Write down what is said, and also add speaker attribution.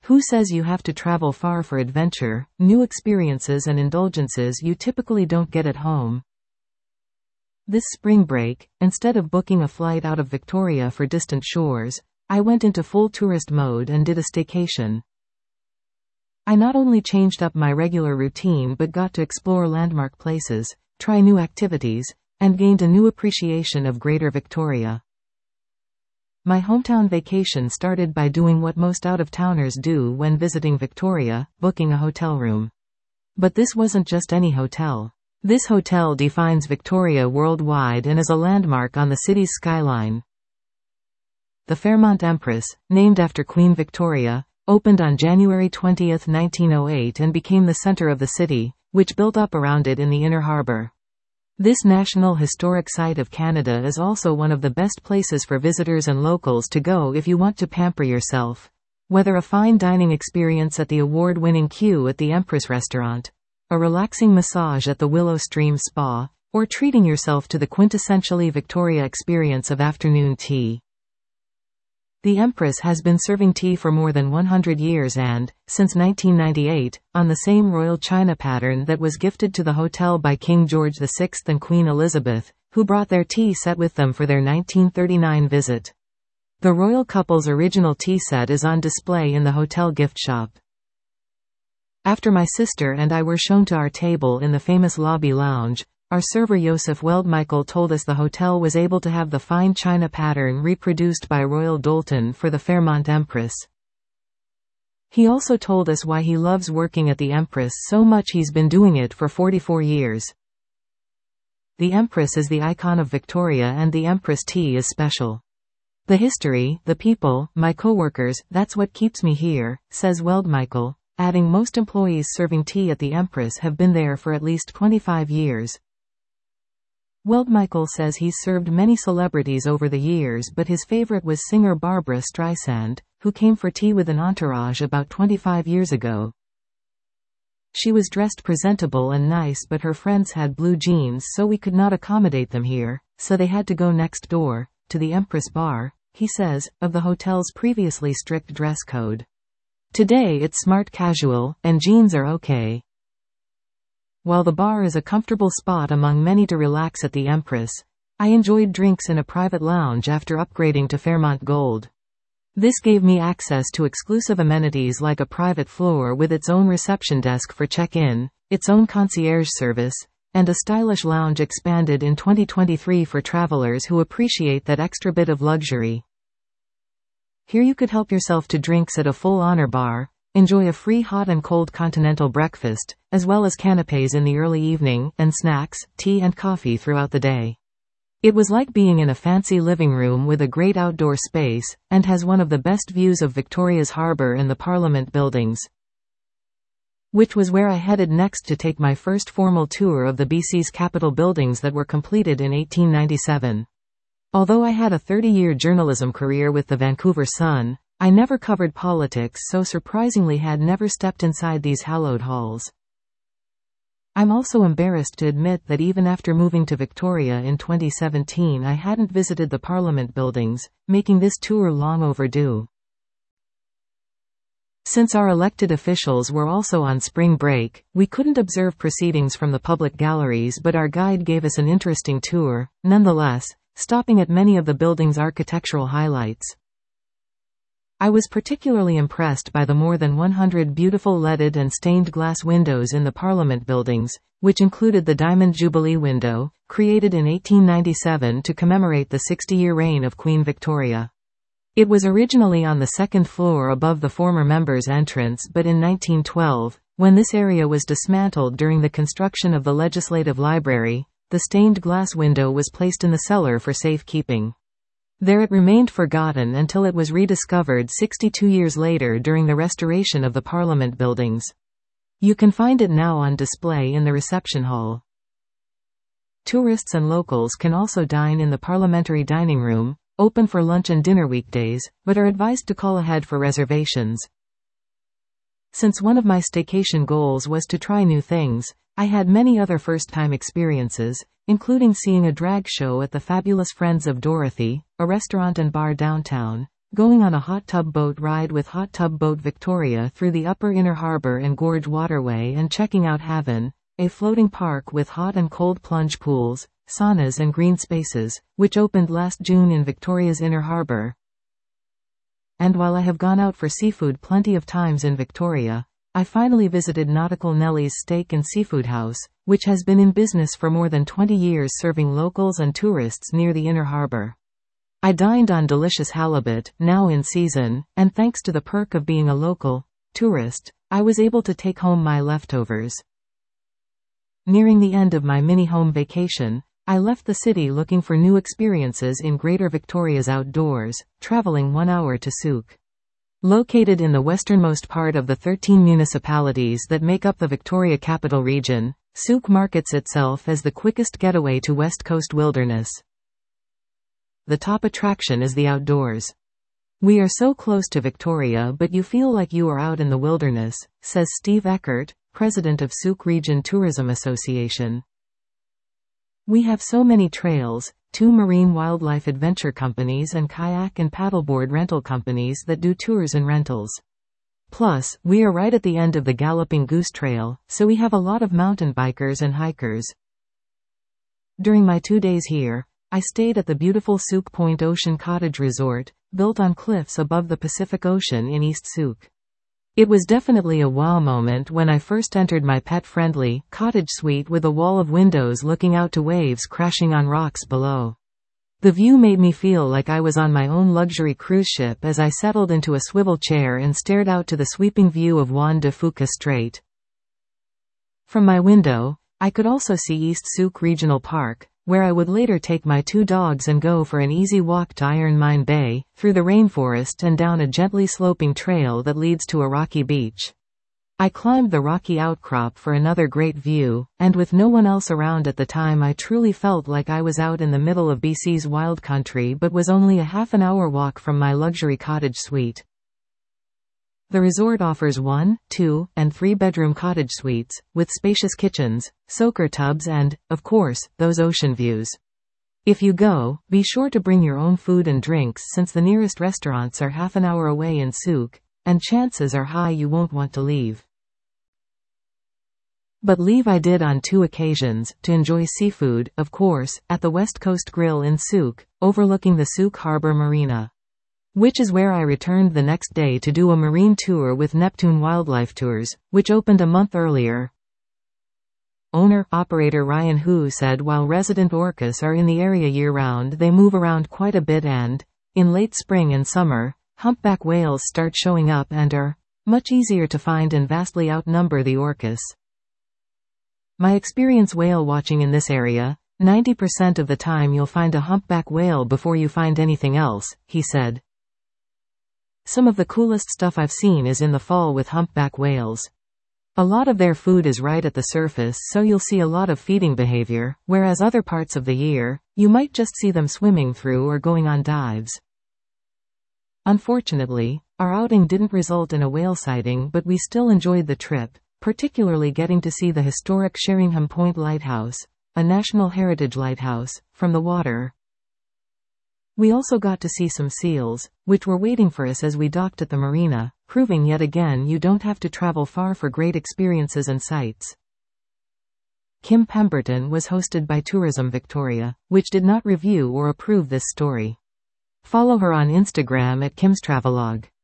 Speaker 1: Who says you have to travel far for adventure, new experiences and indulgences you typically don't get at home? This spring break, instead of booking a flight out of Victoria for distant shores, I went into full tourist mode and did a staycation. I not only changed up my regular routine but got to explore landmark places, try new activities, and gained a new appreciation of Greater Victoria. My hometown vacation started by doing what most out-of-towners do when visiting Victoria, booking a hotel room. But this wasn't just any hotel. This hotel defines Victoria worldwide and is a landmark on the city's skyline. The Fairmont Empress, named after Queen Victoria, opened on January 20, 1908 and became the center of the city, which built up around it in the Inner Harbour. This National Historic Site of Canada is also one of the best places for visitors and locals to go if you want to pamper yourself. Whether a fine dining experience at the award-winning Q at the Empress Restaurant, a relaxing massage at the Willow Stream Spa, or treating yourself to the quintessentially Victoria experience of afternoon tea. The Empress has been serving tea for more than 100 years and, since 1998, on the same royal china pattern that was gifted to the hotel by King George VI and Queen Elizabeth, who brought their tea set with them for their 1939 visit. The royal couple's original tea set is on display in the hotel gift shop. After my sister and I were shown to our table in the famous lobby lounge, our server Josef Weldmichael told us the hotel was able to have the fine china pattern reproduced by Royal Doulton for the Fairmont Empress. He also told us why he loves working at the Empress so much he's been doing it for 44 years. The Empress is the icon of Victoria and the Empress tea is special. The history, the people, my coworkers, that's what keeps me here, says Weldmichael, adding most employees serving tea at the Empress have been there for at least 25 years. Weldmichael says he's served many celebrities over the years but his favorite was singer Barbra Streisand, who came for tea with an entourage about 25 years ago. She was dressed presentable and nice but her friends had blue jeans so we could not accommodate them here, so they had to go next door, to the Empress Bar, he says, of the hotel's previously strict dress code. Today it's smart casual, and jeans are okay. While the bar is a comfortable spot among many to relax at the Empress, I enjoyed drinks in a private lounge after upgrading to Fairmont Gold. This gave me access to exclusive amenities like a private floor with its own reception desk for check-in, its own concierge service, and a stylish lounge expanded in 2023 for travelers who appreciate that extra bit of luxury. Here you could help yourself to drinks at a full honor bar, enjoy a free hot and cold continental breakfast, as well as canapés in the early evening, and snacks, tea and coffee throughout the day. It was like being in a fancy living room with a great outdoor space, and has one of the best views of Victoria's Harbour and the Parliament buildings. Which was where I headed next to take my first formal tour of the BC's Capitol buildings that were completed in 1897. Although I had a 30-year journalism career with the Vancouver Sun, I never covered politics so surprisingly had never stepped inside these hallowed halls. I'm also embarrassed to admit that even after moving to Victoria in 2017 I hadn't visited the Parliament buildings, making this tour long overdue. Since our elected officials were also on spring break, we couldn't observe proceedings from the public galleries but our guide gave us an interesting tour, nonetheless, stopping at many of the building's architectural highlights. I was particularly impressed by the more than 100 beautiful leaded and stained glass windows in the Parliament buildings, which included the Diamond Jubilee window, created in 1897 to commemorate the 60-year reign of Queen Victoria. It was originally on the second floor above the former members' entrance but in 1912, when this area was dismantled during the construction of the Legislative Library, the stained glass window was placed in the cellar for safekeeping. There it remained forgotten until it was rediscovered 62 years later during the restoration of the Parliament buildings. You can find it now on display in the reception hall. Tourists and locals can also dine in the Parliamentary Dining Room, open for lunch and dinner weekdays, but are advised to call ahead for reservations. Since one of my staycation goals was to try new things, I had many other first-time experiences, including seeing a drag show at the Fabulous Friends of Dorothy, a restaurant and bar downtown, going on a hot tub boat ride with Hot Tub Boat Victoria through the Upper Inner Harbour and Gorge Waterway and checking out Haven, a floating park with hot and cold plunge pools, saunas and green spaces, which opened last June in Victoria's Inner Harbour. And while I have gone out for seafood plenty of times in Victoria, I finally visited Nautical Nellie's Steak and Seafood House, which has been in business for more than 20 years serving locals and tourists near the Inner Harbour. I dined on delicious halibut, now in season, and thanks to the perk of being a local tourist, I was able to take home my leftovers. Nearing the end of my mini-home vacation, I left the city looking for new experiences in Greater Victoria's outdoors, traveling 1 hour to Souk. Located in the westernmost part of the 13 municipalities that make up the Victoria Capital Region, Souk markets itself as the quickest getaway to West Coast wilderness. The top attraction is the outdoors. We are so close to Victoria, but you feel like you are out in the wilderness, says Steve Eckert, president of Souk Region Tourism Association. We have so many trails, 2 marine wildlife adventure companies and kayak and paddleboard rental companies that do tours and rentals. Plus, we are right at the end of the Galloping Goose Trail, so we have a lot of mountain bikers and hikers. During my 2 days here, I stayed at the beautiful Souk Point Ocean Cottage Resort, built on cliffs above the Pacific Ocean in East Souk. It was definitely a wow moment when I first entered my pet-friendly cottage suite with a wall of windows looking out to waves crashing on rocks below. The view made me feel like I was on my own luxury cruise ship as I settled into a swivel chair and stared out to the sweeping view of Juan de Fuca Strait. From my window, I could also see East Souk Regional Park, where I would later take my 2 dogs and go for an easy walk to Iron Mine Bay, through the rainforest and down a gently sloping trail that leads to a rocky beach. I climbed the rocky outcrop for another great view, and with no one else around at the time I truly felt like I was out in the middle of BC's wild country but was only a half an hour walk from my luxury cottage suite. The resort offers 1, 2, and 3-bedroom cottage suites, with spacious kitchens, soaker tubs and, of course, those ocean views. If you go, be sure to bring your own food and drinks since the nearest restaurants are half an hour away in Souk, and chances are high you won't want to leave. But leave I did on 2 occasions, to enjoy seafood, of course, at the West Coast Grill in Souk, overlooking the Souk Harbour Marina. Which is where I returned the next day to do a marine tour with Neptune Wildlife Tours, which opened a month earlier. Owner-operator Ryan Hu said while resident orcas are in the area year-round they move around quite a bit and, in late spring and summer, humpback whales start showing up and are much easier to find and vastly outnumber the orcas. My experience whale watching in this area, 90% of the time you'll find a humpback whale before you find anything else, he said. Some of the coolest stuff I've seen is in the fall with humpback whales. A lot of their food is right at the surface so you'll see a lot of feeding behavior, whereas other parts of the year, you might just see them swimming through or going on dives. Unfortunately, our outing didn't result in a whale sighting but we still enjoyed the trip, particularly getting to see the historic Sheringham Point Lighthouse, a National Heritage lighthouse, from the water. We also got to see some seals, which were waiting for us as we docked at the marina, proving yet again you don't have to travel far for great experiences and sights. Kim Pemberton was hosted by Tourism Victoria, which did not review or approve this story. Follow her on Instagram at Kim's Travelogue.